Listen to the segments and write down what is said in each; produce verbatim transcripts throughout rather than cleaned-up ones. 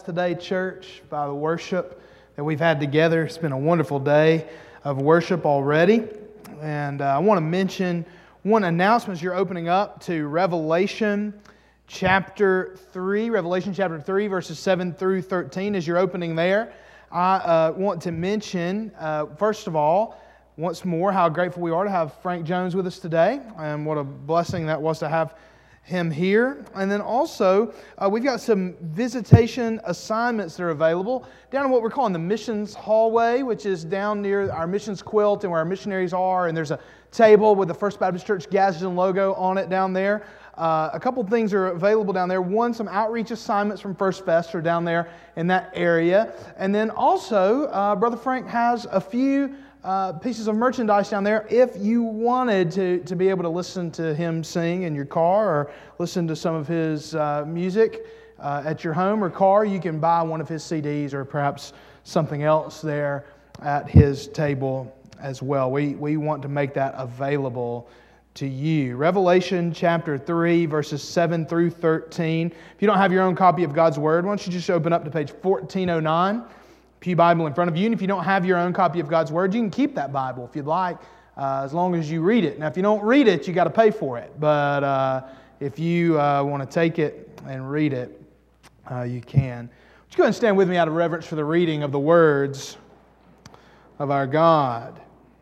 blessed today, church, by the worship that we've had together. It's been a wonderful day of worship already. And uh, I want to mention one announcement as you're opening up to Revelation chapter three, Revelation chapter three, verses seven through thirteen. As you're opening there, I uh, want to mention, uh, first of all, once more, how grateful we are to have Frank Jones with us today, and what a blessing that was to have him here. And then also, uh, we've got some visitation assignments that are available down in what we're calling the missions hallway, which is down near our missions quilt and where our missionaries are. And there's a table with the First Baptist Church Gadsden logo on it down there. Uh, a couple things are available down there. One, some outreach assignments from First Fest are down there in that area. And then also, uh, Brother Frank has a few Uh, pieces of merchandise down there if you wanted to, to be able to listen to him sing in your car or listen to some of his uh, music uh, at your home or car. You can buy one of his C Ds or perhaps something else there at his table as well. We, we want to make that available to you. Revelation chapter three, verses seven through thirteen. If you don't have your own copy of God's Word, why don't you just open up to page fourteen oh nine. Pew Bible in front of you, and if you don't have your own copy of God's Word, you can keep that Bible if you'd like, uh, as long as you read it. Now, if you don't read it, you got to pay for it. But uh, if you uh, want to take it and read it, uh, you can. Would you go ahead and stand with me out of reverence for the reading of the words of our God?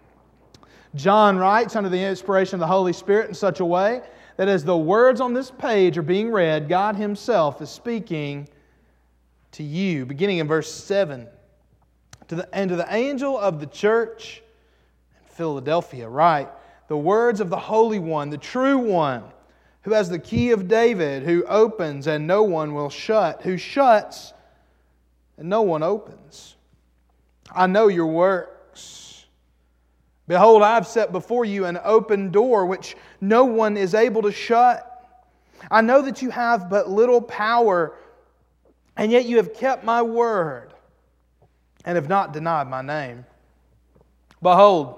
John writes under the inspiration of the Holy Spirit in such a way that as the words on this page are being read, God Himself is speaking to you, beginning in verse seven. To the, and to the angel of the church in Philadelphia, write the words of the Holy One, the true One, who has the key of David, who opens and no one will shut, who shuts and no one opens. I know your works. Behold, I have set before you an open door which no one is able to shut. I know that you have but little power, and yet you have kept my word and have not denied my name. Behold,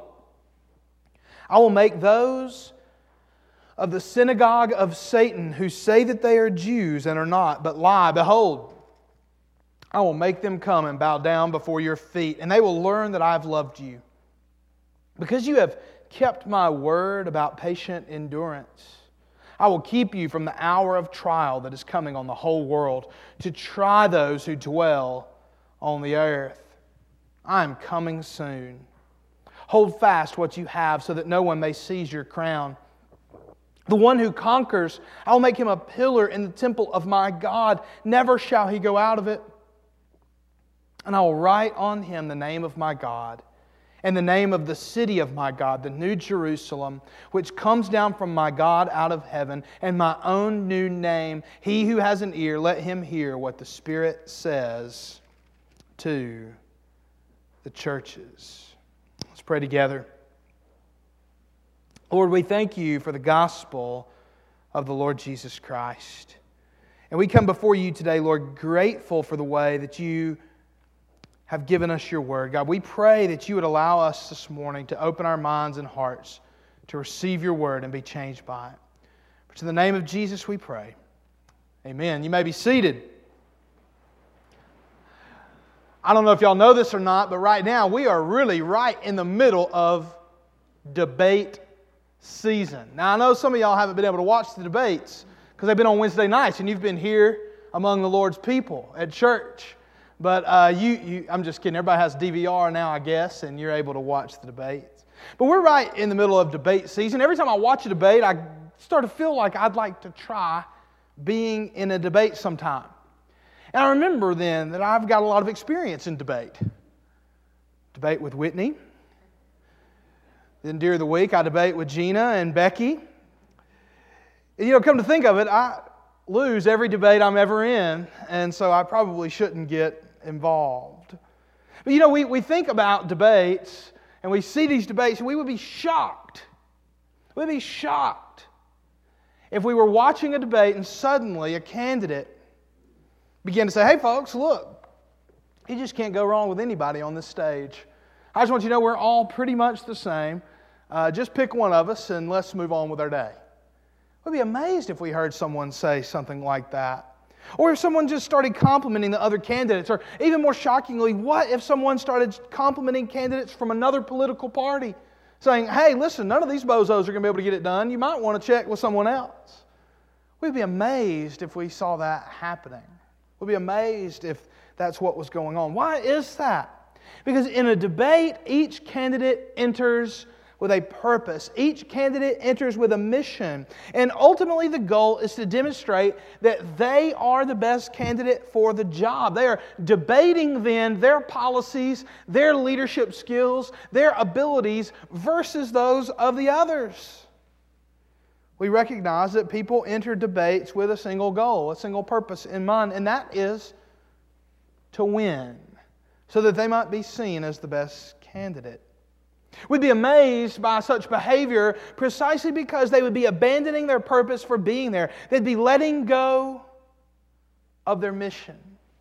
I will make those of the synagogue of Satan who say that they are Jews and are not, but lie. Behold, I will make them come and bow down before your feet, and they will learn that I have loved you. Because you have kept my word about patient endurance, I will keep you from the hour of trial that is coming on the whole world to try those who dwell on the earth. I am coming soon. Hold fast what you have so that no one may seize your crown. The one who conquers, I will make him a pillar in the temple of my God. Never shall he go out of it. And I will write on him the name of my God and the name of the city of my God, the New Jerusalem, which comes down from my God out of heaven, and my own new name. He who has an ear, let him hear what the Spirit says to the churches. Let's pray together. Lord, we thank you for the gospel of the Lord Jesus Christ. And we come before you today, Lord, grateful for the way that you have given us your word. God, we pray that you would allow us this morning to open our minds and hearts to receive your word and be changed by it. For in the name of Jesus we pray. Amen. You may be seated. I don't know if y'all know this or not, but right now we are really right in the middle of debate season. Now I know some of y'all haven't been able to watch the debates because they've been on Wednesday nights and you've been here among the Lord's people at church. But uh, you, you, I'm just kidding. Everybody has D V R now, I guess, and you're able to watch the debates. But we're right in the middle of debate season. Every time I watch a debate, I start to feel like I'd like to try being in a debate sometime. And I remember then that I've got a lot of experience in debate. Debate with Whitney. Then during the week, I debate with Gina and Becky. And, you know, come to think of it, I lose every debate I'm ever in, and so I probably shouldn't get involved. But, you know, we, we think about debates, and we see these debates, and we would be shocked. We'd be shocked if we were watching a debate and suddenly a candidate began to say, hey folks, look, you just can't go wrong with anybody on this stage. I just want you to know we're all pretty much the same. Uh, just pick one of us and let's move on with our day. We'd be amazed if we heard someone say something like that. Or if someone just started complimenting the other candidates, or even more shockingly, what if someone started complimenting candidates from another political party, saying, hey, listen, none of these bozos are going to be able to get it done. You might want to check with someone else. We'd be amazed if we saw that happening. We'd be amazed if that's what was going on. Why is that? Because in a debate, each candidate enters with a purpose. Each candidate enters with a mission. And ultimately the goal is to demonstrate that they are the best candidate for the job. They are debating then their policies, their leadership skills, their abilities versus those of the others. We recognize that people enter debates with a single goal, a single purpose in mind, and that is to win, so that they might be seen as the best candidate. We'd be amazed by such behavior precisely because they would be abandoning their purpose for being there. They'd be letting go of their mission.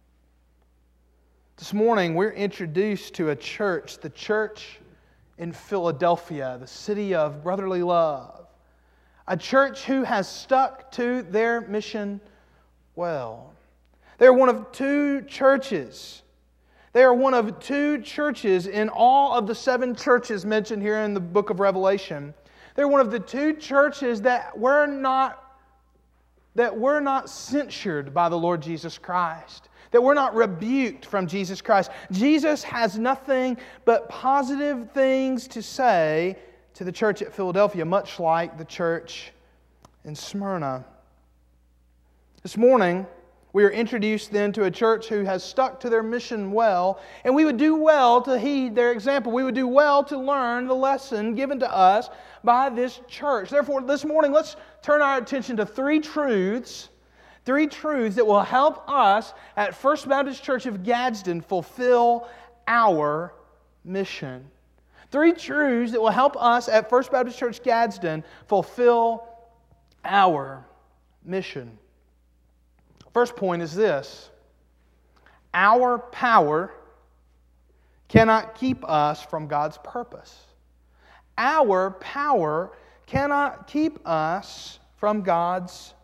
This morning, we're introduced to a church, the church in Philadelphia, the city of brotherly love. A church who has stuck to their mission well. They're one of two churches. They are one of two churches in all of the seven churches mentioned here in the book of Revelation. They're one of the two churches that were not, that were not censured by the Lord Jesus Christ, that were not rebuked from Jesus Christ. Jesus has nothing but positive things to say to the church at Philadelphia, much like the church in Smyrna. This morning, we are introduced then to a church who has stuck to their mission well, and we would do well to heed their example. We would do well to learn the lesson given to us by this church. Therefore, this morning, let's turn our attention to three truths, three truths that will help us at First Baptist Church of Gadsden fulfill our mission. Three truths that will help us at First Baptist Church Gadsden fulfill our mission. First point is this: our power cannot keep us from God's purpose. Our power cannot keep us from God's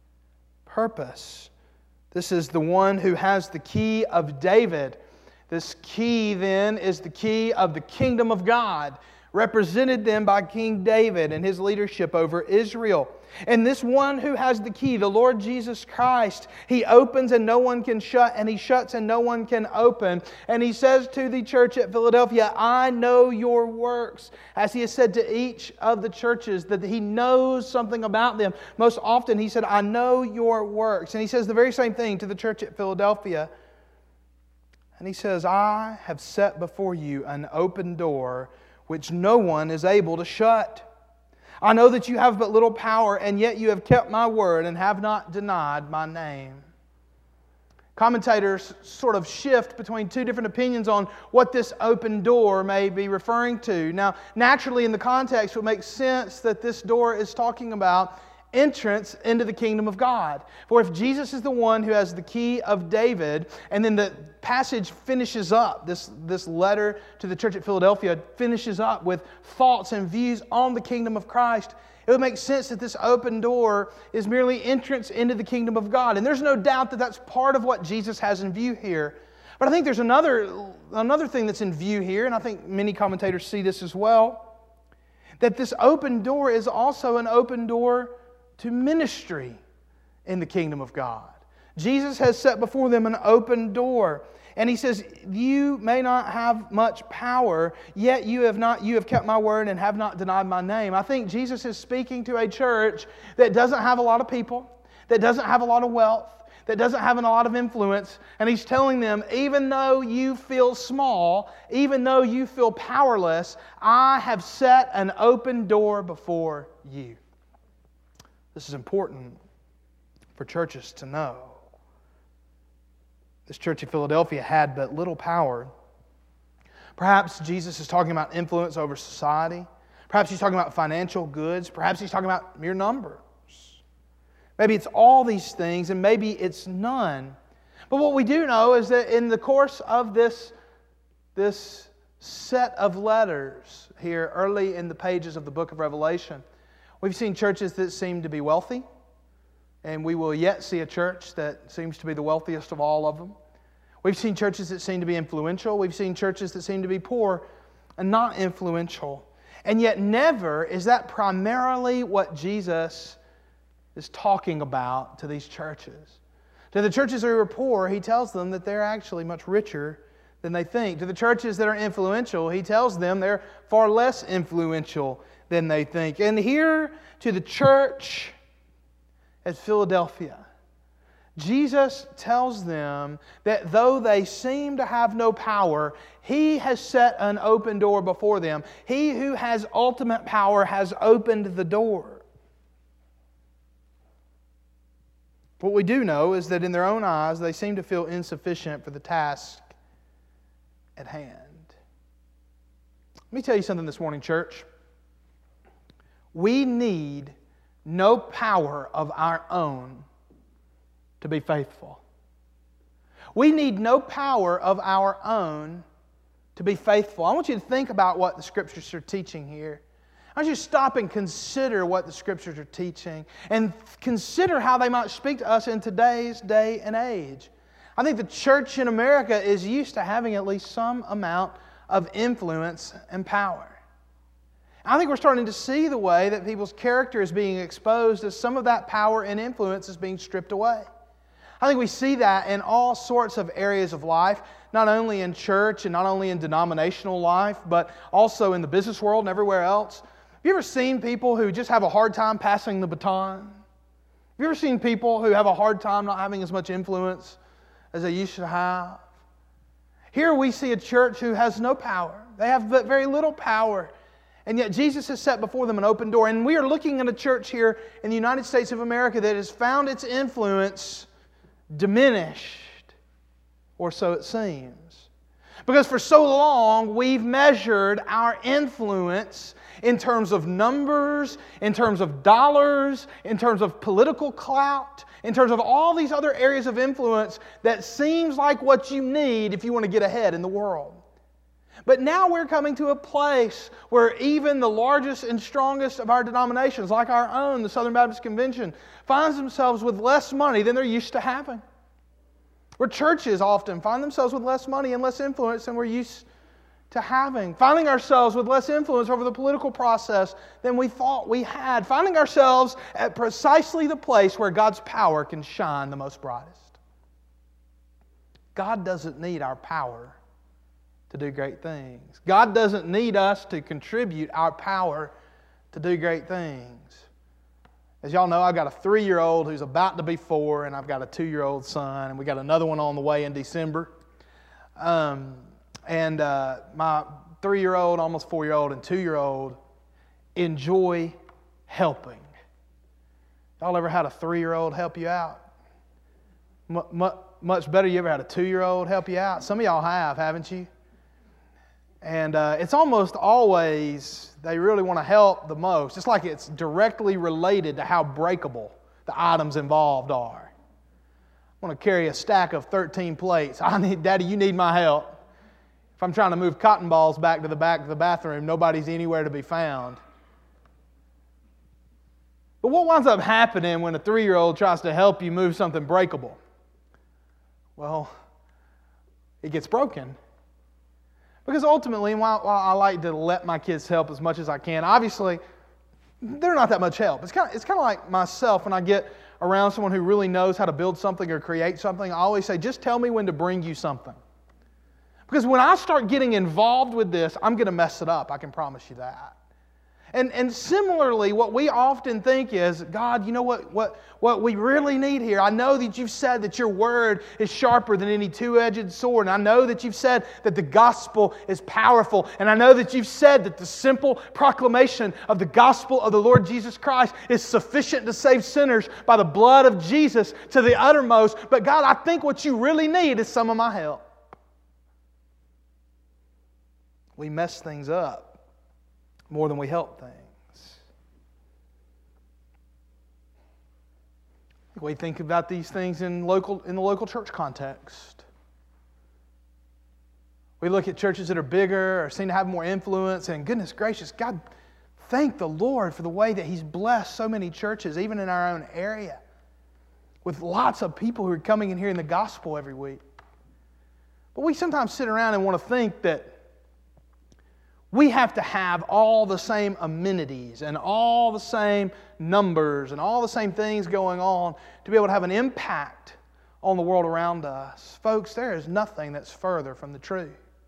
purpose. This is the one who has the key of David. This key then is the key of the kingdom of God, represented then by King David and his leadership over Israel. And this one who has the key, the Lord Jesus Christ, He opens and no one can shut, and He shuts and no one can open. And He says to the church at Philadelphia, I know your works. As He has said to each of the churches that He knows something about them. Most often He said, I know your works. And He says the very same thing to the church at Philadelphia. And He says, I have set before you an open door which no one is able to shut. I know that you have but little power, and yet you have kept my word and have not denied my name. Commentators sort of shift between two different opinions on what this open door may be referring to. Now, naturally in the context, it would make sense that this door is talking about entrance into the kingdom of God. For if Jesus is the one who has the key of David, and then the passage finishes up, this, this letter to the church at Philadelphia finishes up with thoughts and views on the kingdom of Christ, it would make sense that this open door is merely entrance into the kingdom of God. And there's no doubt that that's part of what Jesus has in view here. But I think there's another, another thing that's in view here, and I think many commentators see this as well, that this open door is also an open door to ministry in the kingdom of God. Jesus has set before them an open door. And He says, you may not have much power, yet you have not you have kept my word and have not denied my name. I think Jesus is speaking to a church that doesn't have a lot of people, that doesn't have a lot of wealth, that doesn't have a lot of influence. And He's telling them, even though you feel small, even though you feel powerless, I have set an open door before you. This is important for churches to know. This church in Philadelphia had but little power. Perhaps Jesus is talking about influence over society. Perhaps He's talking about financial goods. Perhaps He's talking about mere numbers. Maybe it's all these things, and maybe it's none. But what we do know is that in the course of this, this set of letters here early in the pages of the book of Revelation, we've seen churches that seem to be wealthy, and we will yet see a church that seems to be the wealthiest of all of them. We've seen churches that seem to be influential. We've seen churches that seem to be poor and not influential. And yet never is that primarily what Jesus is talking about to these churches. To the churches who are poor, He tells them that they're actually much richer than they think. To the churches that are influential, He tells them they're far less influential than they think. And here to the church at Philadelphia, Jesus tells them that though they seem to have no power, He has set an open door before them. He who has ultimate power has opened the door. What we do know is that in their own eyes, they seem to feel insufficient for the task at hand. Let me tell you something this morning, church. We need no power of our own to be faithful. We need no power of our own to be faithful. I want you to think about what the Scriptures are teaching here. I want you to stop and consider what the Scriptures are teaching and consider how they might speak to us in today's day and age. I think the church in America is used to having at least some amount of influence and power. I think we're starting to see the way that people's character is being exposed as some of that power and influence is being stripped away. I think we see that in all sorts of areas of life, not only in church and not only in denominational life, but also in the business world and everywhere else. Have you ever seen people who just have a hard time passing the baton? Have you ever seen people who have a hard time not having as much influence as they used to have? Here we see a church who has no power. They have very little power. And yet Jesus has set before them an open door. And we are looking at a church here in the United States of America that has found its influence diminished, or so it seems. Because for so long we've measured our influence in terms of numbers, in terms of dollars, in terms of political clout, in terms of all these other areas of influence that seems like what you need if you want to get ahead in the world. But now we're coming to a place where even the largest and strongest of our denominations, like our own, the Southern Baptist Convention, finds themselves with less money than they're used to having. Where churches often find themselves with less money and less influence than we're used to having. Finding ourselves with less influence over the political process than we thought we had. Finding ourselves at precisely the place where God's power can shine the most brightest. God doesn't need our power to do great things. God doesn't need us to contribute our power to do great things. As y'all know, I've got a three-year-old who's about to be four, and I've got a two-year-old son, and we got another one on the way in December. Um, and uh, my three-year-old, almost four-year-old, and two-year-old enjoy helping. Y'all ever had a three-year-old help you out? M- m- much better you ever had a two-year-old help you out? Some of y'all have, haven't you? And uh, it's almost always they really want to help the most. It's like it's directly related to how breakable the items involved are. I want to carry a stack of thirteen plates. I need, Daddy, you need my help. If I'm trying to move cotton balls back to the back of the bathroom, nobody's anywhere to be found. But what winds up happening when a three-year-old tries to help you move something breakable? Well, it gets broken. Because ultimately, while, while I like to let my kids help as much as I can, obviously, they're not that much help. It's kind of, it's kind of like myself when I get around someone who really knows how to build something or create something. I always say, just tell me when to bring you something. Because when I start getting involved with this, I'm going to mess it up. I can promise you that. And, and similarly, what we often think is, God, you know what, what, what we really need here? I know that you've said that your word is sharper than any two-edged sword. And I know that you've said that the gospel is powerful. And I know that you've said that the simple proclamation of the gospel of the Lord Jesus Christ is sufficient to save sinners by the blood of Jesus to the uttermost. But God, I think what you really need is some of my help. We mess things up more than we help things. We think about these things in local in the local church context. We look at churches that are bigger or seem to have more influence, and goodness gracious, God, thank the Lord for the way that He's blessed so many churches, even in our own area. with lots of people who are coming and hearing the gospel every week. But we sometimes sit around and want to think that we have to have all the same amenities and all the same numbers and all the same things going on to be able to have an impact on the world around us. Folks, there is nothing that's further from the truth.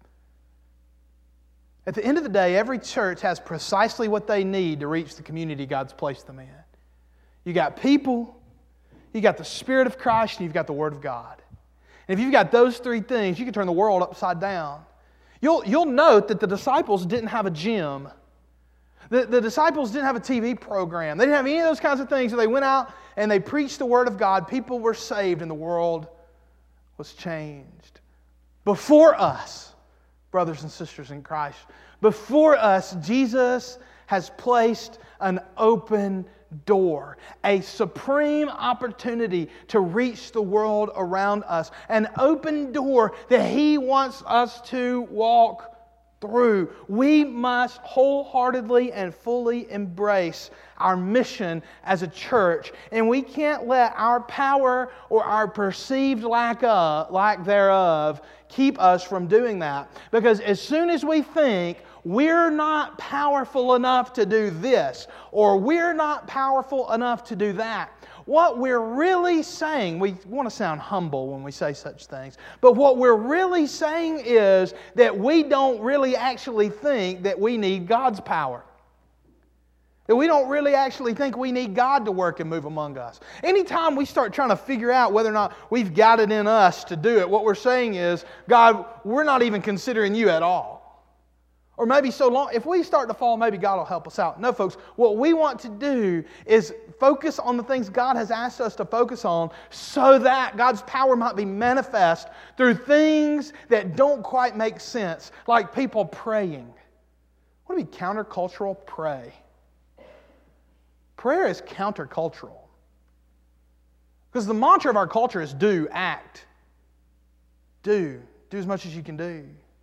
At the end of the day, every church has precisely what they need to reach the community God's placed them in. You got people, you got the Spirit of Christ, and you've got the Word of God. And if you've got those three things, you can turn the world upside down. You'll, you'll note that the disciples didn't have a gym. The, the disciples didn't have a T V program. They didn't have any of those kinds of things. So they went out and they preached the Word of God. People were saved and the world was changed. Before us, brothers and sisters in Christ, before us, Jesus has placed an open door, a supreme opportunity to reach the world around us, an open door that He wants us to walk through. We must wholeheartedly and fully embrace our mission as a church, and we can't let our power or our perceived lack of, lack thereof keep us from doing that. Because as soon as we think we're not powerful enough to do this, or we're not powerful enough to do that, what we're really saying, we want to sound humble when we say such things, but what we're really saying is that we don't really actually think that we need God's power. That we don't really actually think we need God to work and move among us. Anytime we start trying to figure out whether or not we've got it in us to do it, what we're saying is, God, we're not even considering You at all. Or maybe so long, if we start to fall, maybe God will help us out. No, folks, what we want to do is focus on the things God has asked us to focus on so that God's power might be manifest through things that don't quite make sense, like people praying. Want to be countercultural? Pray. Prayer is countercultural. Because the mantra of our culture is do, act. Do. Do as much as you can do.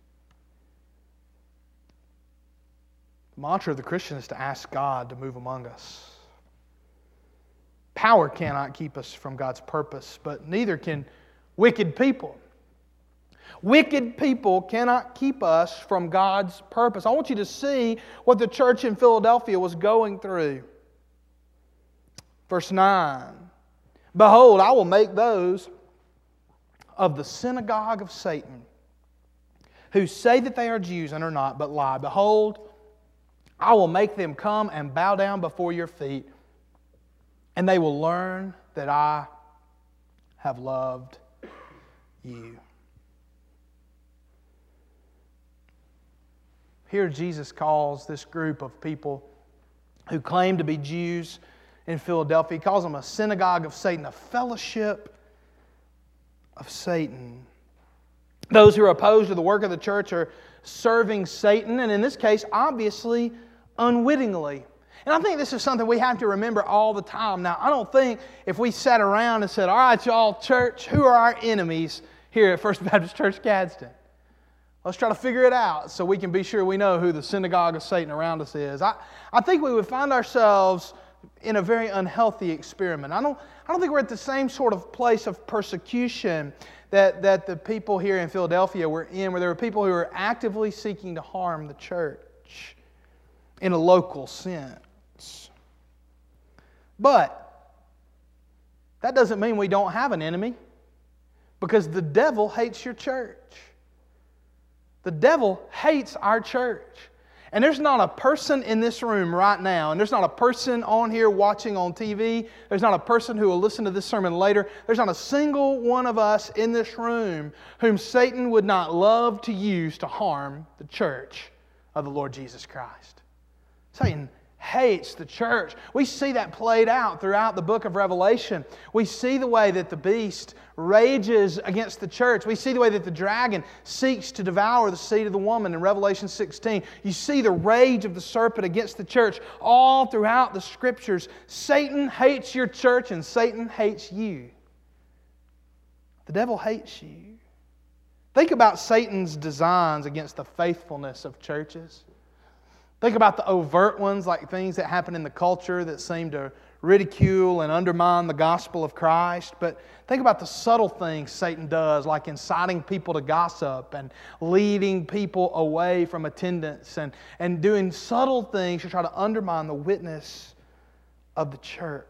The mantra of the Christian is to ask God to move among us. Power cannot keep us from God's purpose, but neither can wicked people. Wicked people cannot keep us from God's purpose. I want you to see what the church in Philadelphia was going through. Verse nine. Behold, I will make those of the synagogue of Satan who say that they are Jews and are not, but lie. Behold, I will make them come and bow down before Your feet, and they will learn that I have loved You. Here Jesus calls this group of people who claim to be Jews in Philadelphia, He calls them a synagogue of Satan, a fellowship of Satan. Those who are opposed to the work of the church are serving Satan, and in this case, obviously, unwittingly. And I think this is something we have to remember all the time. Now, I don't think if we sat around and said, all right, y'all, church, who are our enemies here at First Baptist Church Gadsden? Let's try to figure it out so we can be sure we know who the synagogue of Satan around us is. I, I think we would find ourselves in a very unhealthy experiment. I don't, I don't think we're at the same sort of place of persecution that, that the people here in Philadelphia were in, where there were people who were actively seeking to harm the church in a local sense. But that doesn't mean we don't have an enemy, because the devil hates your church. The devil hates our church. And there's not a person in this room right now, and there's not a person on here watching on T V, there's not a person who will listen to this sermon later, there's not a single one of us in this room whom Satan would not love to use to harm the church of the Lord Jesus Christ. Satan hates the church. We see that played out throughout the book of Revelation. We see the way that the beast rages against the church. We see the way that the dragon seeks to devour the seed of the woman in Revelation sixteen. You see the rage of the serpent against the church all throughout the Scriptures. Satan hates your church and Satan hates you. The devil hates you. Think about Satan's designs against the faithfulness of churches. Think about the overt ones, like things that happen in the culture that seem to ridicule and undermine the gospel of Christ. But think about the subtle things Satan does, like inciting people to gossip and leading people away from attendance and, and doing subtle things to try to undermine the witness of the church.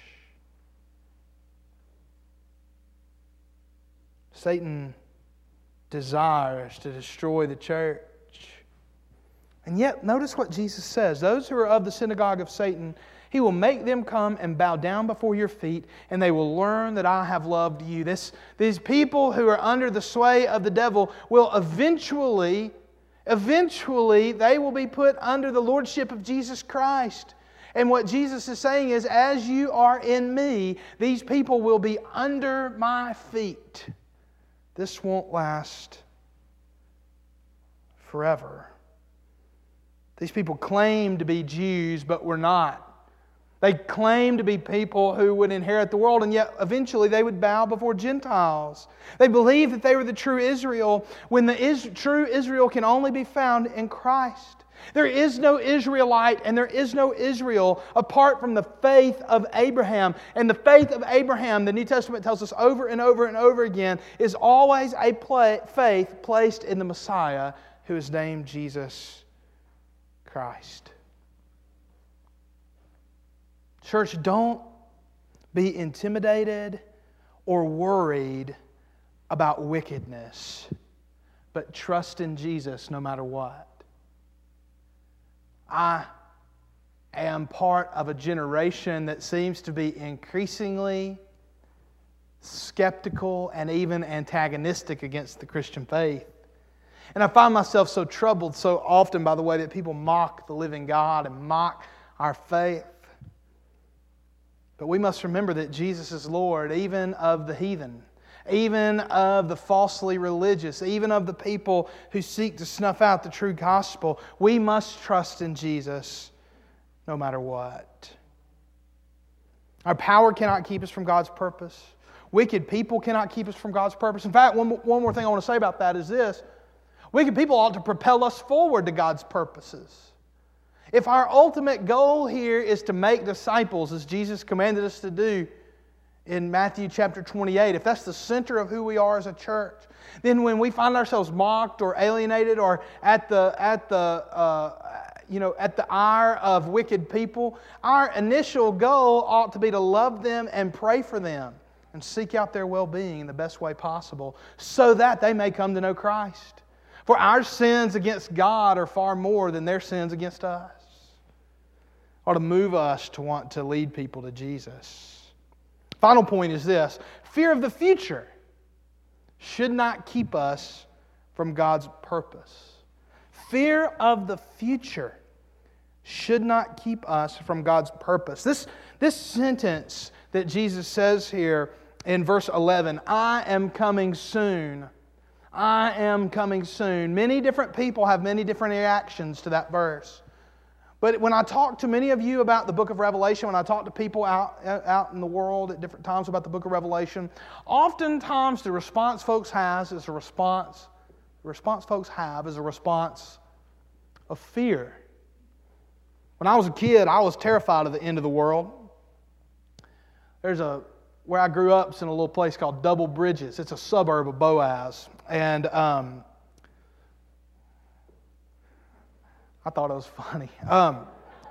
Satan desires to destroy the church. And yet, notice what Jesus says. Those who are of the synagogue of Satan, He will make them come and bow down before your feet, and they will learn that I have loved you. This, these people who are under the sway of the devil will eventually, eventually, they will be put under the lordship of Jesus Christ. And what Jesus is saying is, as you are in me, these people will be under my feet. This won't last forever. These people claim to be Jews, but we're not. They claim to be people who would inherit the world, and yet eventually they would bow before Gentiles. They believe that they were the true Israel, when the is- true Israel can only be found in Christ. There is no Israelite and there is no Israel apart from the faith of Abraham. And the faith of Abraham, the New Testament tells us over and over and over again, is always a pla- faith placed in the Messiah, who is named Jesus Christ. Church, don't be intimidated or worried about wickedness, but trust in Jesus no matter what. I am part of a generation that seems to be increasingly skeptical and even antagonistic against the Christian faith. And I find myself so troubled so often by the way that people mock the living God and mock our faith. But we must remember that Jesus is Lord even of the heathen, even of the falsely religious, even of the people who seek to snuff out the true gospel. We must trust in Jesus no matter what. Our power cannot keep us from God's purpose. Wicked people cannot keep us from God's purpose. In fact, one, one more thing I want to say about that is this. Wicked people ought to propel us forward to God's purposes. If our ultimate goal here is to make disciples, as Jesus commanded us to do in Matthew chapter twenty-eight, if that's the center of who we are as a church, then when we find ourselves mocked or alienated or at the at the uh, you know at the ire of wicked people, our initial goal ought to be to love them and pray for them and seek out their well-being in the best way possible, so that they may come to know Christ. For our sins against God are far more than their sins against us. Ought to move us to want to lead people to Jesus. Final point is this. Fear of the future should not keep us from God's purpose. Fear of the future should not keep us from God's purpose. This, this sentence that Jesus says here in verse eleven, I am coming soon. I am coming soon. Many different people have many different reactions to that verse. But when I talk to many of you about the book of Revelation, when I talk to people out, out in the world at different times about the book of Revelation, oftentimes the response folks has is a response, the response folks have is a response of fear. When I was a kid, I was terrified of the end of the world. There's a, where I grew up is in a little place called Double Bridges. It's a suburb of Boaz. And um, I thought it was funny. Um,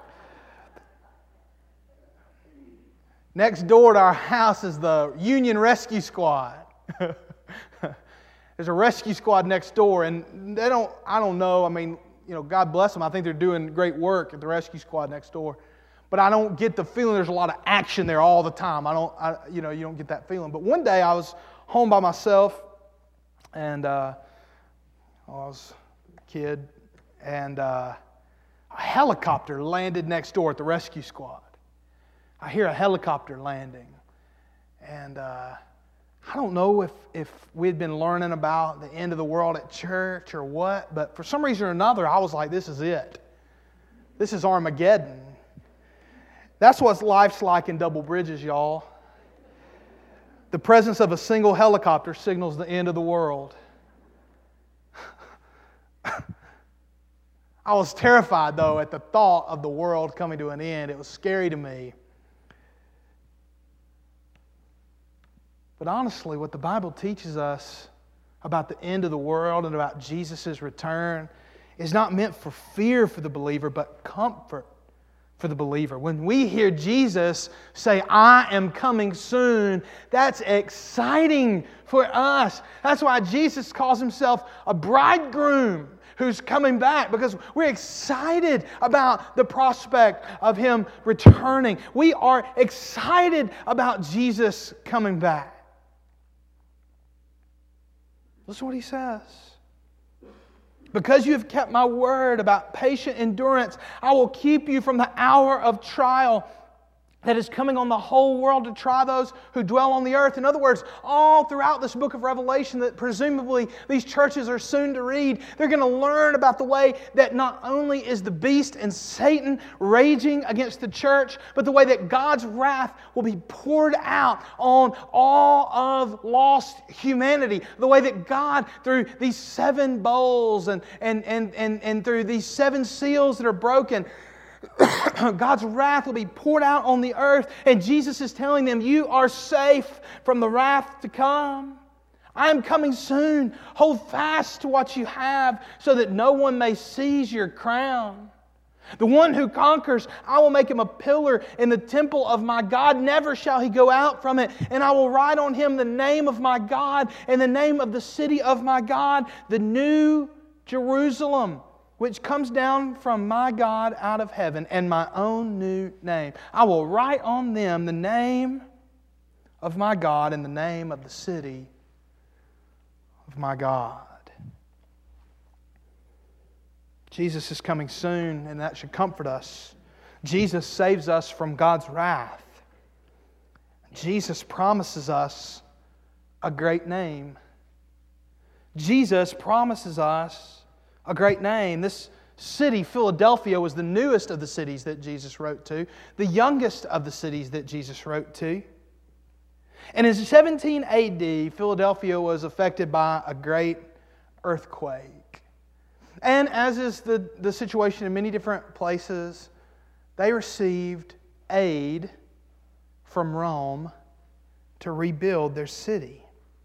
next door to our house is the Union Rescue Squad. There's a rescue squad next door, and they don't, I don't know, I mean, you know, God bless them. I think they're doing great work at the rescue squad next door. But I don't get the feeling there's a lot of action there all the time. I don't, I, you know, you don't get that feeling. But one day I was home by myself, and uh, I was a kid, and uh, a helicopter landed next door at the rescue squad. I hear a helicopter landing, and uh, I don't know if, if we'd been learning about the end of the world at church or what, but for some reason or another, I was like, this is it. This is Armageddon. That's what life's like in Double Bridges, y'all. The presence of a single helicopter signals the end of the world. I was terrified, though, at the thought of the world coming to an end. It was scary to me. But honestly, what the Bible teaches us about the end of the world and about Jesus' return is not meant for fear for the believer, but comfort for the believer. When we hear Jesus say, I am coming soon, that's exciting for us. That's why Jesus calls Himself a bridegroom who's coming back, because we're excited about the prospect of Him returning. We are excited about Jesus coming back. Listen to what He says. Because you have kept my word about patient endurance, I will keep you from the hour of trial that is coming on the whole world to try those who dwell on the earth. In other words, all throughout this book of Revelation that presumably these churches are soon to read, they're going to learn about the way that not only is the beast and Satan raging against the church, but the way that God's wrath will be poured out on all of lost humanity. The way that God, through these seven bowls and, and, and, and, and through these seven seals that are broken, God's wrath will be poured out on the earth, and Jesus is telling them, you are safe from the wrath to come. I am coming soon. Hold fast to what you have so that no one may seize your crown. The one who conquers, I will make him a pillar in the temple of my God. Never shall he go out from it. And I will write on him the name of my God and the name of the city of my God, the new Jerusalem, which comes down from my God out of heaven, and my own new name. I will write on them the name of my God and the name of the city of my God. Jesus is coming soon, and that should comfort us. Jesus saves us from God's wrath. Jesus promises us a great name. Jesus promises us a great name. This city, Philadelphia, was the newest of the cities that Jesus wrote to, the youngest of the cities that Jesus wrote to. And in seventeen A D, Philadelphia was affected by a great earthquake. And as is the, the situation in many different places, they received aid from Rome to rebuild their city.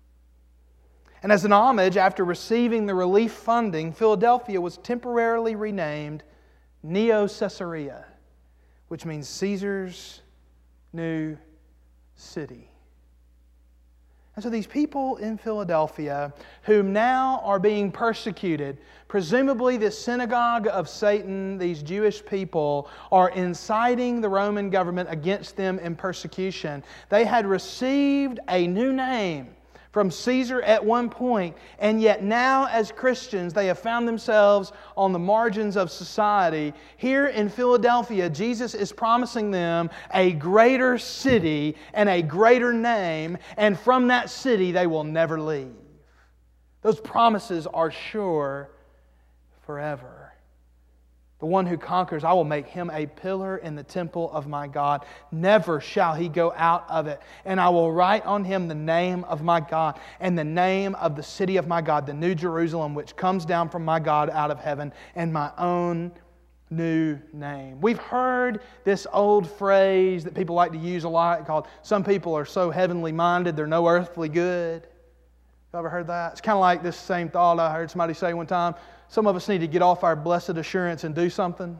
And as an homage, after receiving the relief funding, Philadelphia was temporarily renamed Neo Caesarea, which means Caesar's new city. And so these people in Philadelphia, whom now are being persecuted, presumably this synagogue of Satan, these Jewish people, are inciting the Roman government against them in persecution. They had received a new name from Caesar at one point, and yet now as Christians they have found themselves on the margins of society. Here in Philadelphia, Jesus is promising them a greater city and a greater name, and from that city they will never leave. Those promises are sure forever. The one who conquers, I will make him a pillar in the temple of my God. Never shall he go out of it. And I will write on him the name of my God and the name of the city of my God, the new Jerusalem, which comes down from my God out of heaven, and my own new name. We've heard this old phrase that people like to use a lot called, some people are so heavenly minded, they're no earthly good. You ever heard that? It's kind of like this same thought I heard somebody say one time. Some of us need to get off our blessed assurance and do something.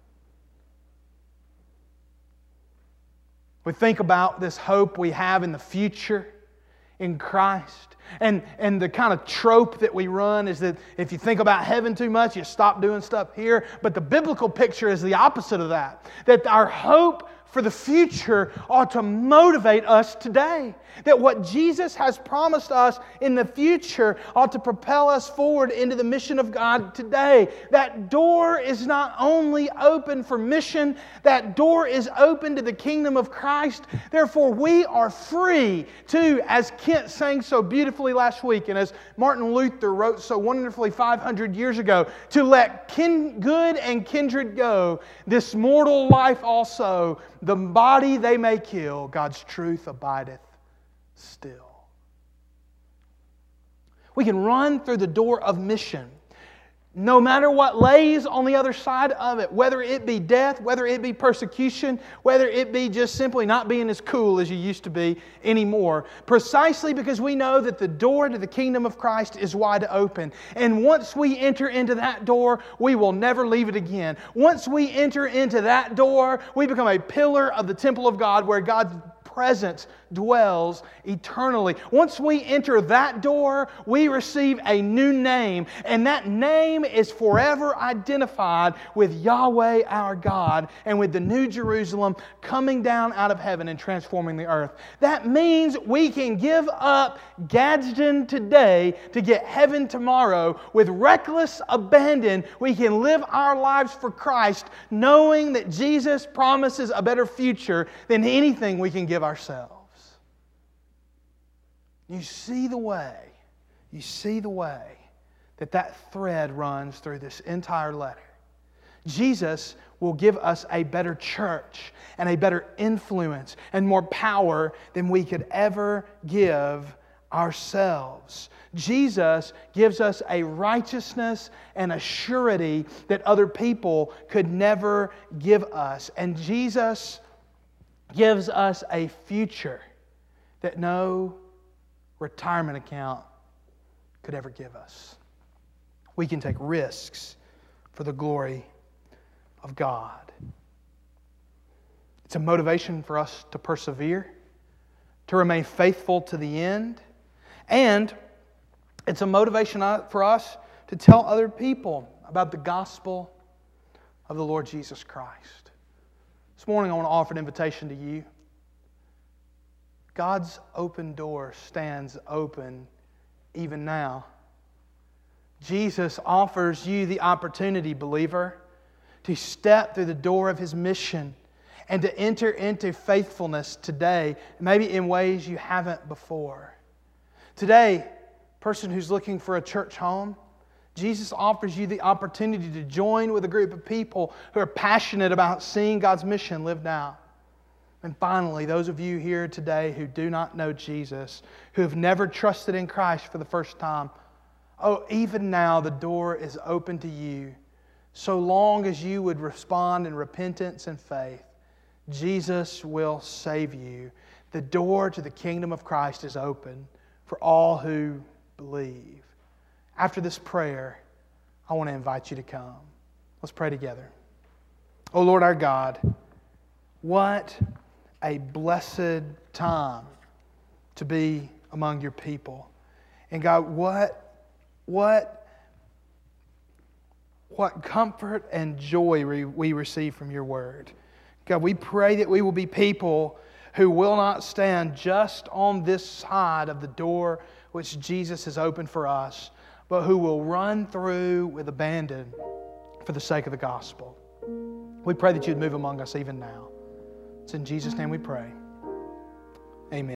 We think about this hope we have in the future in Christ. And, and the kind of trope that we run is that if you think about heaven too much, you stop doing stuff here. But the biblical picture is the opposite of that. That our hope for the future ought to motivate us today. That what Jesus has promised us in the future ought to propel us forward into the mission of God today. That door is not only open for mission, that door is open to the kingdom of Christ. Therefore, we are free to, as Kent sang so beautifully last week, and as Martin Luther wrote so wonderfully five hundred years ago, to let kin- good and kindred go, this mortal life also, the body they may kill, God's truth abideth still. We can run through the door of mission, no matter what lays on the other side of it, whether it be death, whether it be persecution, whether it be just simply not being as cool as you used to be anymore, precisely because we know that the door to the kingdom of Christ is wide open. And once we enter into that door, we will never leave it again. Once we enter into that door, we become a pillar of the temple of God where God's presence dwells eternally. Once we enter that door, we receive a new name, and that name is forever identified with Yahweh our God and with the New Jerusalem coming down out of heaven and transforming the earth. That means we can give up Gadsden today to get heaven tomorrow. With reckless abandon, we can live our lives for Christ, knowing that Jesus promises a better future than anything we can give ourselves. You see the way, you see the way that that thread runs through this entire letter. Jesus will give us a better church and a better influence and more power than we could ever give ourselves. Jesus gives us a righteousness and a surety that other people could never give us. And Jesus gives us a future that no retirement account could ever give us. We can take risks for the glory of God. It's a motivation for us to persevere, to remain faithful to the end, and it's a motivation for us to tell other people about the gospel of the Lord Jesus Christ. This morning I want to offer an invitation to you. God's open door stands open even now. Jesus offers you the opportunity, believer, to step through the door of His mission and to enter into faithfulness today, maybe in ways you haven't before. Today, person who's looking for a church home, Jesus offers you the opportunity to join with a group of people who are passionate about seeing God's mission lived out. And finally, those of you here today who do not know Jesus, who have never trusted in Christ for the first time, oh, even now the door is open to you. So long as you would respond in repentance and faith, Jesus will save you. The door to the kingdom of Christ is open for all who believe. After this prayer, I want to invite you to come. Let's pray together. Oh Lord our God, what a blessed time to be among your people. And God, what, what, what comfort and joy we, we receive from your word. God, we pray that we will be people who will not stand just on this side of the door which Jesus has opened for us, but who will run through with abandon for the sake of the gospel. We pray that you'd move among us even now. It's in Jesus' name we pray. Amen.